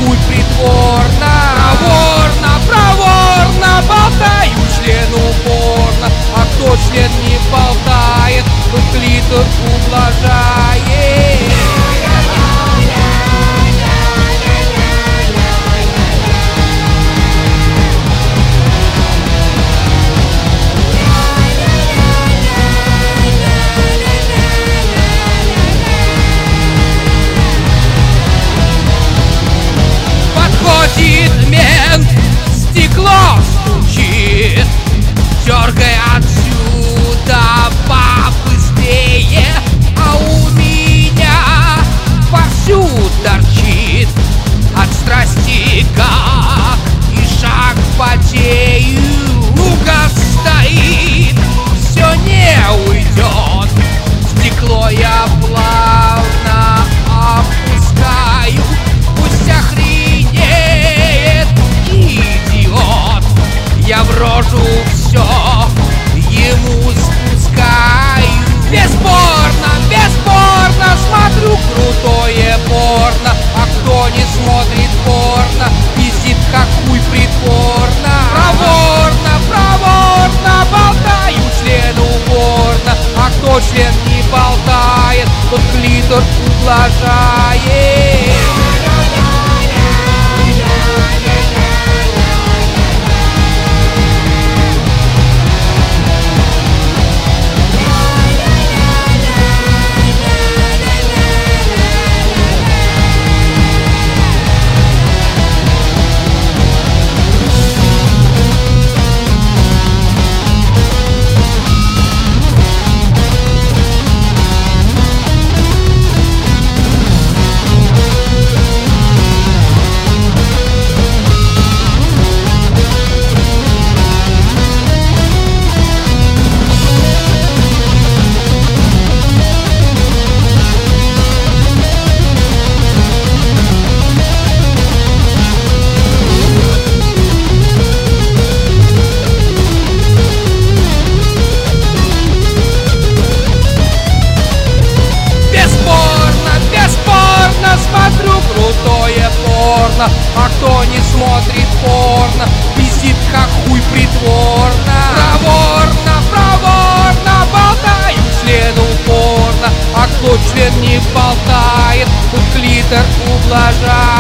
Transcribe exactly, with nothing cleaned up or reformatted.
хуй притворно. Проворно, проворно болтаю член упорно. А кто член не болтает, тот клитор ублажает. Подходит мент, стекло стучит, дергай отсюда побыстрее, а у меня повсюду торчит от страсти как и шаг потею. Угас стоит, все не уйдет, стекло я плавно опускаю. Пусть охренеет идиот, я в рожу все ему спускаю. Бесспорно, бесспорно смотрю крутое порно. А кто не смотрит порно, пиздит как хуй притворно. Проворно, проворно болтаю член упорно. А кто член не болтает, тот клитор ублажает. А кто не смотрит порно, пиздит как хуй притворно. Проворно, проворно болтаю член упорно. А кто член не болтает, тот клитор ублажает.